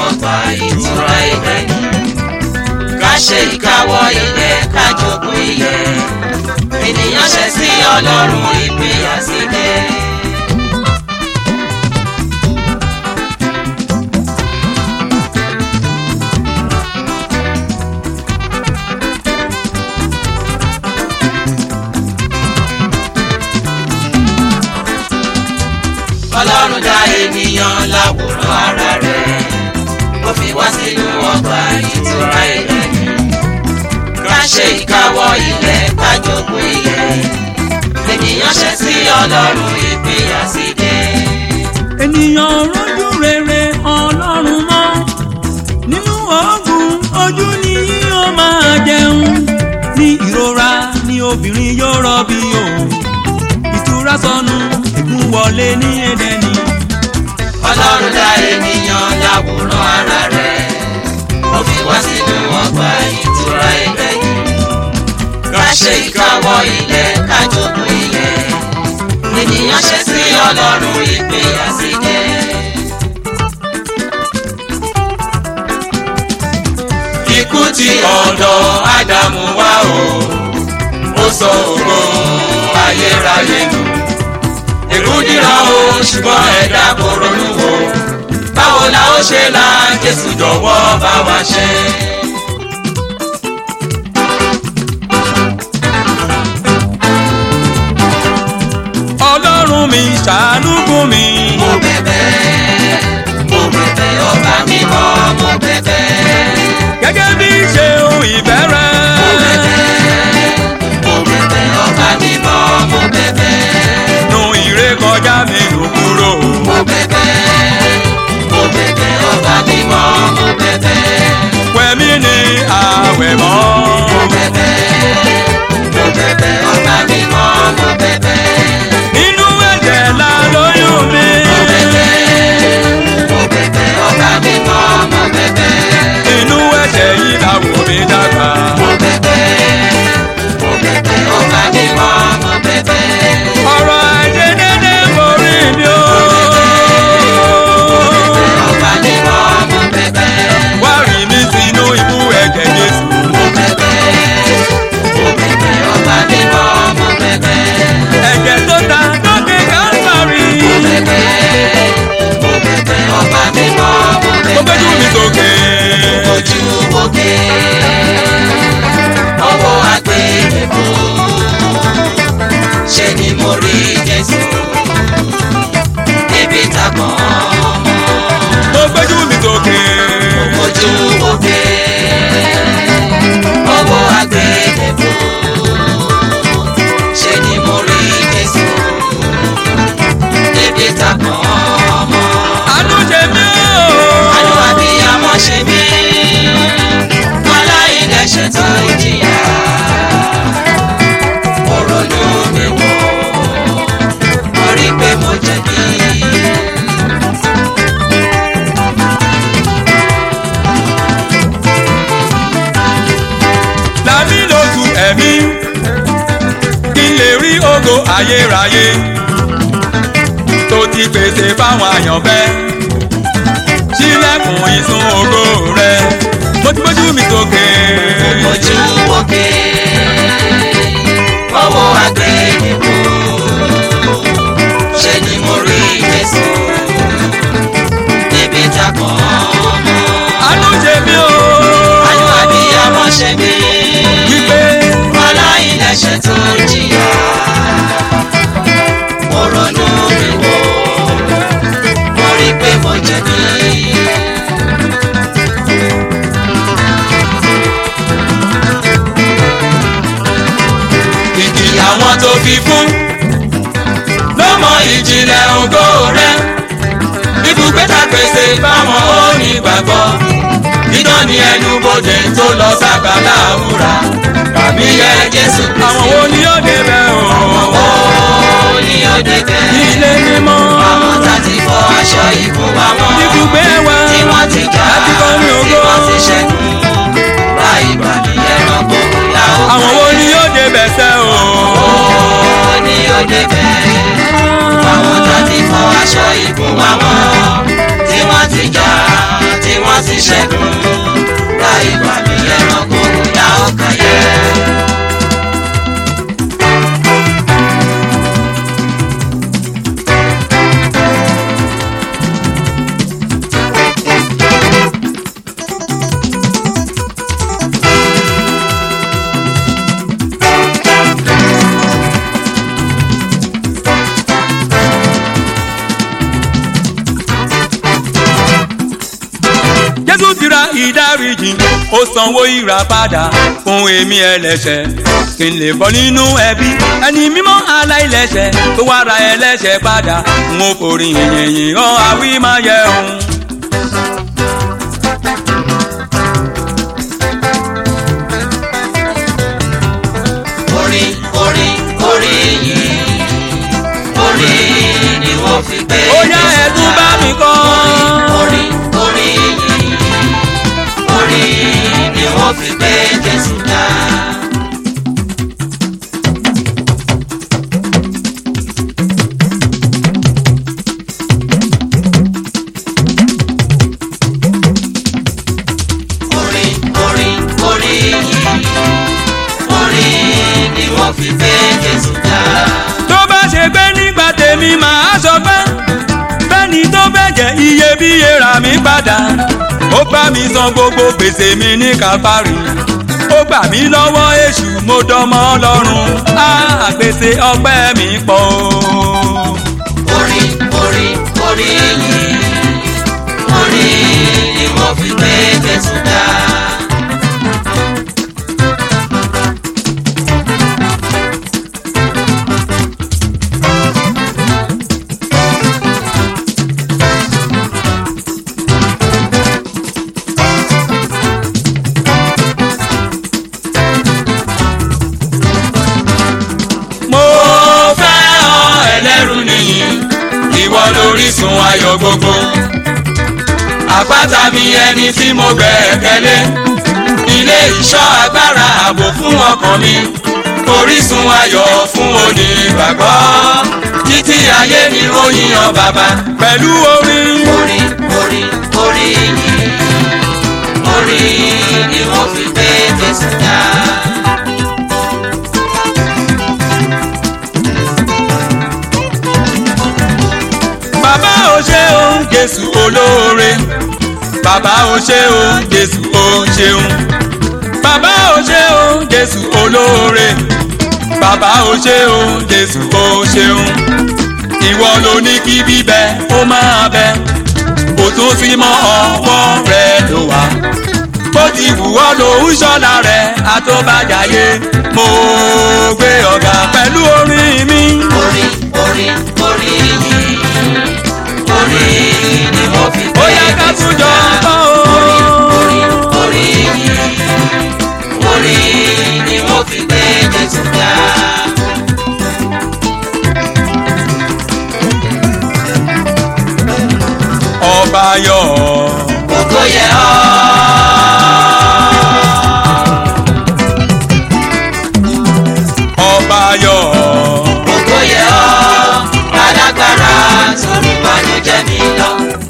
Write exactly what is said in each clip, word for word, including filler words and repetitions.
ọgbà ìtura Édẹ́nì. Ká ṣe ìkáwọ́ ilẹ̀ ká jogún ilẹ̀. Ènìyàn ṣẹ̀ sí Ọlọ́run ìpínyà sí dé. Ọlọ́run dá ènìyàn láwòrán ara rẹ̀, ó fi wá sínú ọgbà ìtura Édẹ́nì. Ká ṣe ìkáwọ́ ilẹ̀ ká jogún ilẹ̀. Ènìyàn ṣẹ̀ sí Ọlọ́run ìpínyà sí dé. Ènìyàn rójú rere Ọlọ́run mọ́, nínú ogun ojú ni yóò máa jẹun. Ní ìrora ni obìnrin yóò rọbí òun, ìtura sọnù ègún wọlé ní Édẹ́nì. Ọlọ́run dá ènìyàn láwòrán ara rẹ̀, ó fi wá sínú ọgbà ìtura Édẹ́nì. Ká ṣe ìkáwọ́ ilẹ̀ ká jogún ilẹ̀. Ènìyàn ṣẹ̀ sí Ọlọ́run ìpínyà sí dé. Ikú ti ọ̀dọ̀ Ádámù wá o, ó sọ ògo ayérayé nù. Èrú dìran o ṣùgbọ́n ẹ̀dá kò ronú wò, báwo la ó ṣe là Jésù jọ̀wọ́ bá wa ṣe. Ọlọ́run mi ṣàánú fún mi. Mo bẹ̀bẹ̀, mo bẹ̀bẹ̀ ọba mímọ́, mo bẹ̀bẹ̀. Gẹ́gẹ́ bí ṣe ohun ìfẹ́ rẹ. Mo bẹ̀bẹ̀, mo bẹ̀bẹ̀ ọba mímọ́, mo bẹ̀bẹ̀. Nu ìrékọjá mi nù kúrò. Mo bẹ̀bẹ̀, mo bẹ̀bẹ̀ ọba mímọ́, mo bẹ̀bẹ̀. Wẹ̀mí ní àwẹ̀ mọ́. Mo bẹ̀bẹ̀, mo bẹ̀bẹ̀ ọba mímọ́, mo bẹ̀bẹ̀. Nínú ẹ̀jẹ̀ la lóyún mi. Mo bẹ̀bẹ̀, mo bẹ̀bẹ̀ ọba mímọ́, mo bẹ̀bẹ̀. Inú ẹ̀jẹ̀ yìí la wò mí dàgbà. Mo bẹ̀bẹ̀, mo bẹ̀bẹ̀ ọba mímọ́, mo bẹ̀bẹ̀. Ọ̀rọ̀ àìṣedédé borí mi o. Ọba mímọ́, mo bẹ̀bẹ̀. Wá rí mi sínú ibú ẹ̀jẹ̀ Jésù. Mo bẹ̀bẹ̀, mo bẹ̀bẹ̀ ọba mímọ́, mo bẹ̀bẹ̀. Ẹ̀jẹ̀ tó ta lókè Kálífárì. Mo bẹ̀bẹ̀, mo bẹ̀bẹ̀ ọba mímọ́, mo bẹ̀bẹ̀. Mo gbójú mi sókè. Ojú òkè, ọwọ́ àgbélébùú, ṣe ni mo rí Jésù níbi ìtàkùn. Mo gbójú mi sókè. Ojú òkè, ọwọ́ àgbélébùú, ṣe ni mo rí Jésù níbi ìtàkùn. Àánú ṣe mí o. Àánú abiyamọ ṣe mí, aláìlẹ́ṣẹ̀ tó jìyà. Mo ronú mi wò, mo rí pé mo jẹ̀bi. Lámì lójú ẹ̀mí, kí n lè rí ògo ayérayé tó ti pèsè fáwọn àyànfẹ́. Ṣílẹ̀kùn ìsun ògo rẹ̀, mo ti gbójú mi sókè. Ojú òkè, ọwọ́ àgbélébùú, ṣe ni mo rí Jésù níbi ìtàkùn. Àánú ṣe mí o. Àánú abiyamọ ṣe mí, Wípé aláìlẹ́ṣẹ̀ tó jìyà. Mo ronú mi wò, mo rí pé mo jẹ̀bi. Ìdí àwọn tó fi fún ló mọ ìjìnlẹ̀ ògo rẹ̀. Ibùgbé ta pèsè fáwọn onígbàgbọ́. Dídán ni ẹnubodè tó lọ sábàlá àwúrà. Kàmí yẹ Jésù Kristi. àwọn wo ni yóò débẹ̀ o. Àwọn wo ni yóò débẹ̀? Ilé mímọ́. Àwọn tá ti fọ aṣọ ìbò wa mọ́. Ibùgbé wa. Tí wọ́n ti jà, láti kọrin ògo. tí wọ́n ti ṣẹ́gun. Bá ìbàdí ẹranko la ó. àwọn wo ni yóò débẹ̀ sẹ́ o. Àwọn wo ni yóò débẹ̀? Àwọn tá ti fọ aṣọ ìbò wa mọ́. Tí wọ́n ti jà, tí wọ́n ṣẹ́gun láì wà mí ẹranko ìyá ọkàn yẹ. Jésù ti ra ìdáríjì ó sanwó ìràpadà fún èmi ẹlẹ́ṣẹ̀ kí n lè bọ́ nínú ẹbí ẹni mímọ́ aláìlẹ́ṣẹ̀ tó wá ra ẹlẹ́ṣẹ̀ padà n ó forí yìnyín hàn àwí máa yẹ òun. orí orí orí yìí orí ni wọ́n fi gbé. ó yá ẹ̀dùn bá mi kọ́. orí orí yìí orí ni wọ́n fi gbé Jésù dá. orí orí orí yìí orí ni wọ́n fi gbé Jésù dá. tó bá ṣe gbé nígbà tèmi màá sọ pé bẹ́ẹ̀ni tó fẹ́ jẹ́ iyebíye rà mí padà ó bá mi san gbogbo gbèsè mi ní Káfárì ó gbà mí lọ́wọ́ èṣù mo dọmọ Ọlọ́run á àgbèsè ọpẹ́ mi pọ̀ o. orí orí orí yìí orí ni wọ́n fi gbé Jésù dá. Orísun ayọ̀ gbogbo àpáta mi ẹni tí mo gbẹ́kẹ̀lé ilé ìṣọ́ agbára ààbò fún ọkàn mi orísun ayọ̀ fún onígbàgbọ́ títí ayé ni ròyìn ọ bàbá pẹ̀lú orin. orí orí orí yìí orí ni wọ́n fi gbé Jésù dá. Bàbá o ṣé o Jésù olóore bàbá o ṣé o Jésù o ṣeun bàbá o ṣé o Jésù olóore bàbá o ṣé o Jésù o ṣeun ìwọ ló ní kí bíbẹ ó máa bẹ kò tún sí mọ́ ọwọ́ rẹ ló wà bó ti wù ọ́ ló ń ṣọ́la rẹ̀ àtọ́bàjáyé mo gbé ọ̀gá pẹ̀lú orin mi. orí orí orí yìí orí ni mo fi gbé. ó yá ká tún jọ kọ́ o. orí orí yìí orí ni mo fi gbé Jésù dá. ọba yọ̀ ògo yẹ ọ́. ọba yọ̀ ògo yẹ ọ́. alágbára sórí ìbànújẹ́ mi lọ.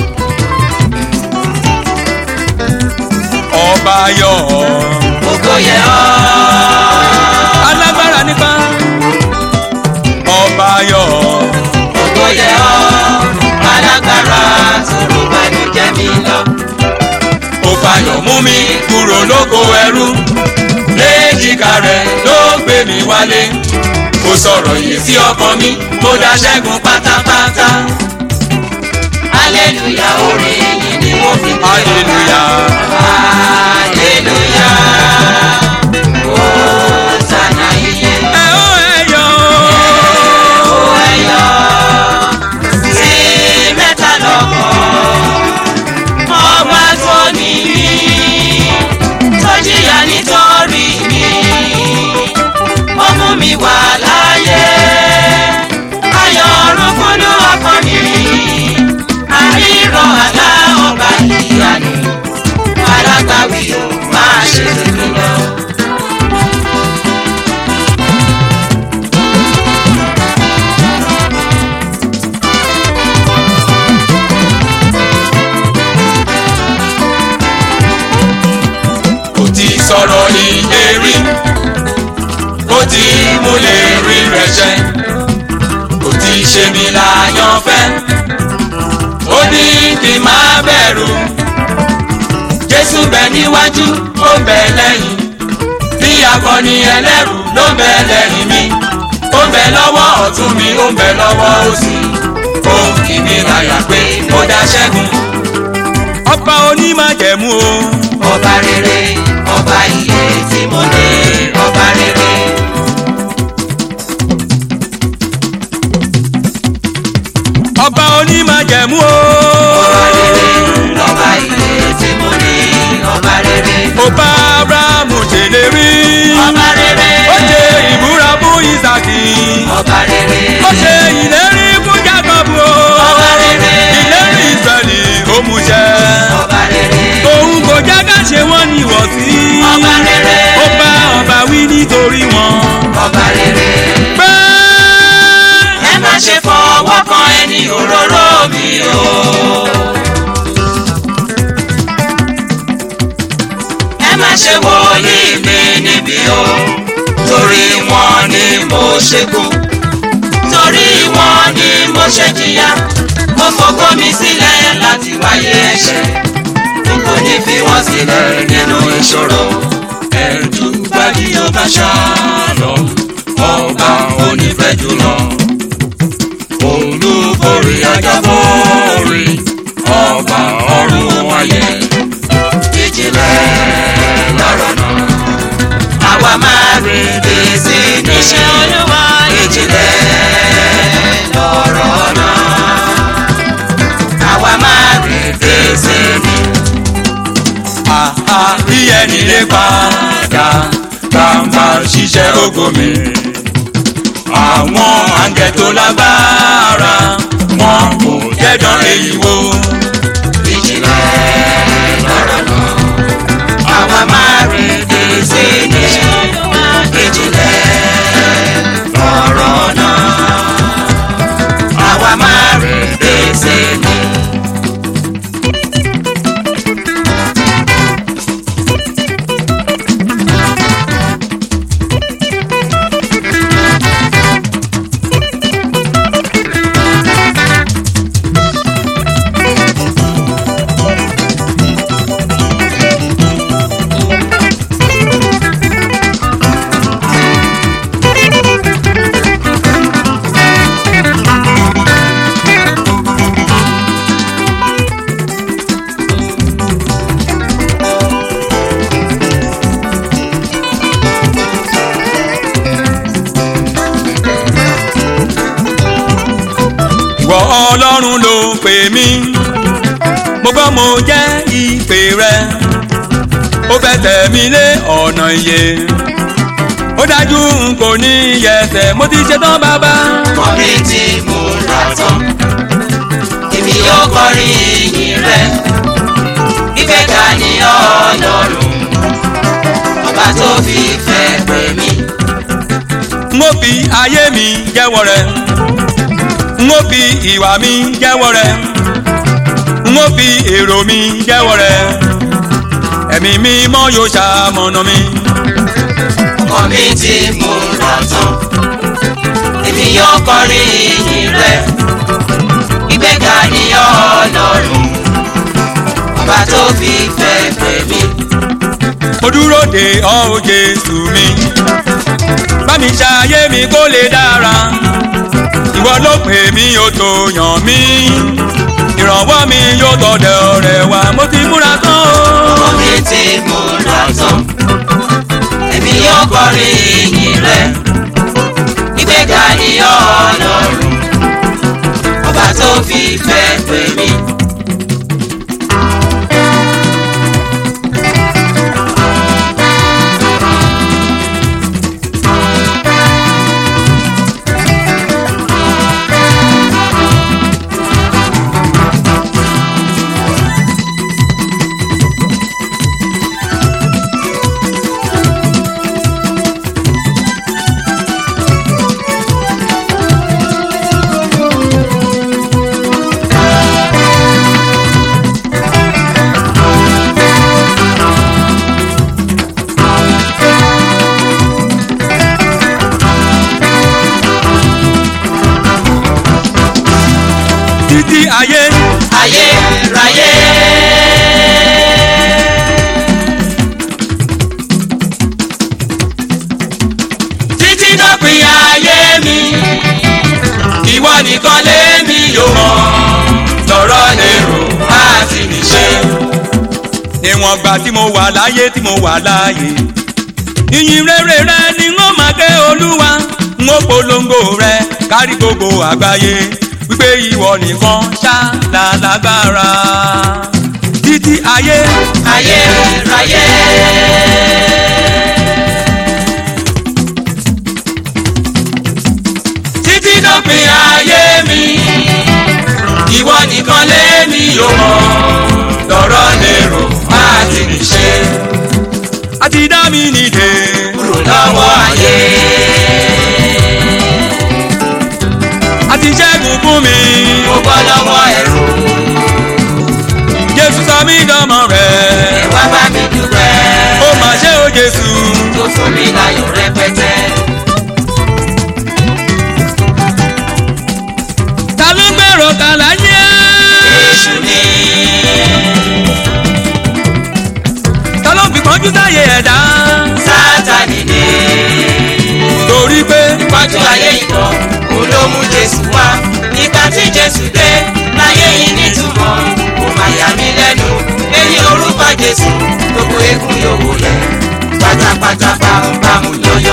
ọba yọ̀ ògo yẹ ọ́. alágbára nípa ọba yọ̀ ògo yẹ ọ́. alágbára sórí ìbànújẹ́ mi lọ. ó fayọ̀ mú mi kúrò lóko ẹrú léjìká rẹ̀ ló gbé mi wálé kò sọ̀rọ̀ yìí sí ọkàn mi mo dá ṣẹ́gun pátápátá. aleluya orin yìí ni mo fi gbé ọ̀gá. aleluya aleluya Hòsánà iye. ẹ ó ẹ yọ̀ ó ẹ yọ̀ sí mẹ́ta lọ́kàn ọba tó ní mí tó jìyà nítorí mi ó mú mi wà láyé ayọ̀ ọ̀run kúnnú ọkàn mi àríran àlá ọba ìyanu alágbàwí ò máa ṣe tèmi lọ. ọ̀rọ̀ ìlérí ó ti múlẹ̀ rí rẹ̀ ṣẹ ó ti ṣe mí láyọ̀fẹ́ ó ní kí n má bẹ̀rù Jésù bẹ níwájú ó bẹ lẹ́yìn bí akọni ẹlẹ́rù ló bẹ lẹ́yìn mi ó bẹ lọ́wọ́ ọ̀tún mi ó bẹ lọ́wọ́ òsì ó kì mí láyà pé mo dá ṣẹ́gun. ọba onímájẹ̀mú o. ọba rere ọba iye tí mo ní ọba rere. ọba onímájẹ̀mú o. ọba rere ọba iye tí mo ní ọba rere. ọba Abrahamu ṣèlérí. ọba rere. ó ṣe ìbúra fún Ísákì. ọba rere. ó ṣe ìlérí fún Jákọ́bù o. ọba rere. ìlérí Ísírẹ́lì ó mú ṣẹ. ọba rere. òun kò jẹ́ ká ṣe wọ́n ní ìwọ̀sí. ọba rere. ó bá ọba wí nítorí wọn. ọba rere. pé ẹ má ṣe fọwọ́ kan ẹni òróró mi o. ẹ má ṣe wòlíì mi níbí o. torí wọn ni mo ṣe kú. torí wọn ni mo ṣe jìyà. mo fògo mi sílẹ̀ láti wáyé ẹ̀ṣẹ̀. n kò ní fi wọ́n sílẹ̀ nínú ìṣòro. ẹ̀jú gbájú yóò bá ṣàlọ́. ọba onífẹ́ jùlọ. olúborí ajáborí. ọba ọ̀run ayé. ìjìnlẹ̀ lọ́rọ̀ náà. àwa máa rí bí sí níṣẹ́ Olúwa. ìjìnlẹ̀ lọ́rọ̀ náà. àwa máa rí bí sí ní. àhà bí ẹni lè padà ká máa ṣiṣẹ́ ògo mi. àwọn àǹgẹ̀ tó lágbára wọn kò jẹ́dán èyí wò. ìjìnlẹ̀ lọ́rọ̀ náà. àwa máa rí bí sí níṣẹ́ Olúwa. ìjìnlẹ̀ lọ́rọ̀ náà. àwa máa rí bí sí ní. ìwọ Ọlọ́run ló pè mí mo gbọ́ mo jẹ́ ìpè rẹ ó fẹ́ tẹ̀ mí lé ọ̀nà ìyè ó dájú n kò ní yẹsẹ̀ mo ti ṣetán bàbá. kọrin tí mo rà tán èmi yóò kọrin ìyìn rẹ ìgbéga ni Ọlọ́run ọba tó fi fẹ́ pè mí. n ó fi ayé mi jẹ́wọ́ rẹ n ó fi ìwà mi jẹ́wọ́ rẹ n ó fi èrò mi jẹ́wọ́ rẹ ẹ̀mí mímọ́ yóò ṣamọ̀nà mi. ọkàn mi tí mo rà tán èmi yóò kọrin ìyìn rẹ ìgbéga ni Ọlọ́run ọba tó fi fẹ́ pè mí. mo dúró de ọ o Jésù mi bá mi ṣayé mi kó lè dára ìwọ ló pè mí ó tó yàn mí ìrànwọ́ mi yóò tọ̀dọ̀ rẹ̀ wá mo ti múra tán o. ọkàn mi tí mo rà tán èmi yóò kọrin ìyìn rẹ ìgbéga ni Ọlọ́run ọba tó fi fẹ́ pè mí. títí ayé. ayé ráyé. títí dópin ayé mi ìwọ nìkan lèmi yóò mọ̀ lọ́rọ̀ lérò láti níṣe. níwọ̀n gbà tí mo wà láyé tí mo wà láyé ìyìn rere rẹ ni wọ́n máa ké olúwa n ó polongo rẹ kárí gbogbo àgbáyé wípé ìwọ nìkan ṣá la lágbára títí ayé. ayé ráyé. títí dópin ayé mi ìwọ nìkan lèmi yóò mọ̀ lọ́rọ̀ lérò láti níṣe. àti dá mi nídè kúrò lọ́wọ́ ayé. àti ṣẹ́gun fún mi. mo bọ́ lọ́wọ́ ẹ̀rù. Jésù sọ mí dọ́mọ rẹ̀. ẹ wá bá mi dúpẹ́. ó mà ṣe o Jésù. tó fún mi láyọ̀ rẹpẹtẹ. ta ló ń gbèrò kàlá yẹ. Èṣù ni. ta ló ń fi kánjú sáyé ẹ̀dá. Sátánì ni. torí pé Iwájú ayé ìkọ́ òun ló mú Jésù wá. Nígbà tí Jésù dé láyé yìí nítumọ̀ kò má yà mí lẹ́nu. Èyí orúkọ Jésù gbogbo eégún yóò wọlé pátápátá bámúbámú yọyọ.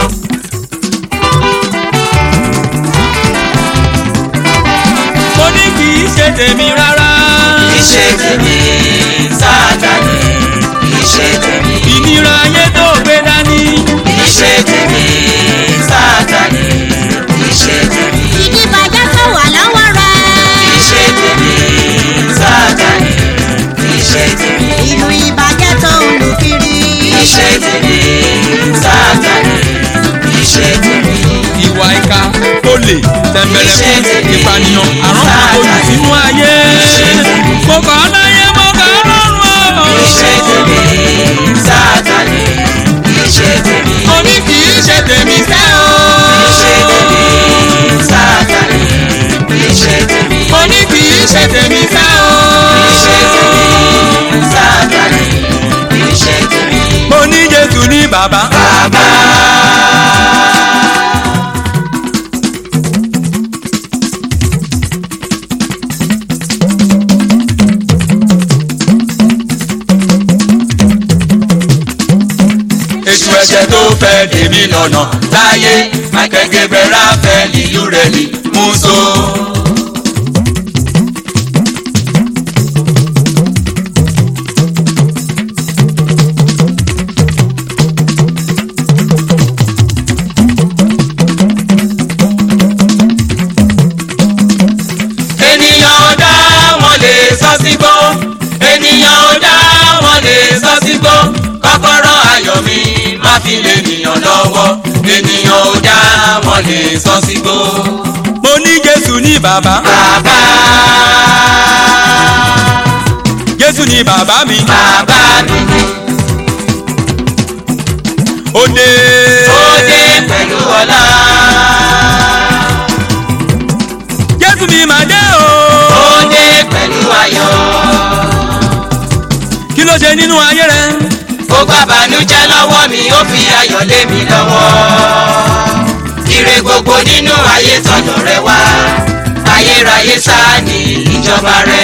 mo ní kì í ṣe tèmi rárá. Kì í ṣe tèmi Sátánì, kì í ṣe tèmi. ìnira ayé tó gbé dání. Kì í ṣe tèmi Sátánì, kì í ṣe tèmi. ìdíbàjẹ́ tó wà lọ́wọ́ rẹ̀. Kì í ṣe tèmi Sátánì, kì í ṣe tèmi. ìlú ìbàjẹ́ tó ń lù kiri. Kì í ṣe tèmi Sátánì, kì í ṣe tèmi. ìwà ìka olè tẹ̀mbẹ̀lẹ̀kún ìpànìyàn àrùn olù sínú ayé. mo kọ́ ọ́ láyé mo kọ́ ọ́ lọ́rùn o. Kì í ṣe tèmi Sátánì, kì í ṣe tèmi. mo ní kì í ṣe tèmi sẹ́ o. Kì í ṣe tèmi Sátánì, kì í ṣe tèmi. mo ní kì í ṣe tèmi sẹ́ o. Kì í ṣe tèmi Sátánì, kì í ṣe tèmi. mo ní Jésù ní bàbá. Bàbá. ètò ẹ̀jẹ̀ tó fẹ́ dèmí lọ́nà láyé Michael Gabriel Raphael Ureli Muso. Ènìyàn ò dá wọn lè sọ sígbó. Ènìyàn ò dá wọn lè sọ sígbó. Kọ́kọ́rọ́ ayọ̀ mi má fi lè nìyàn lọ́wọ́. Ènìyàn ò dá wọn lè sọ sígbó. mo ní Jésù ní bàbá. Bàbá. Jésù ní bàbá mi. Bàbá mi ni. ó dé. Ó dé pẹ̀lú ọlá. Jésù mi mà dé o. Ó dé pẹ̀lú ayọ̀. kí ló ṣe nínú ayé rẹ. Ó gbà bànújẹ́ lọ́wọ́ mi, ó fi ayọ̀ lé mi lọ́wọ́. Ire gbogbo nínú ayé tọ̀dọ̀ rẹ wá. Ayérayé sáà ní ìjọba rẹ.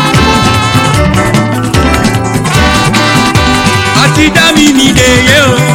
àti dá mi nídè yé o.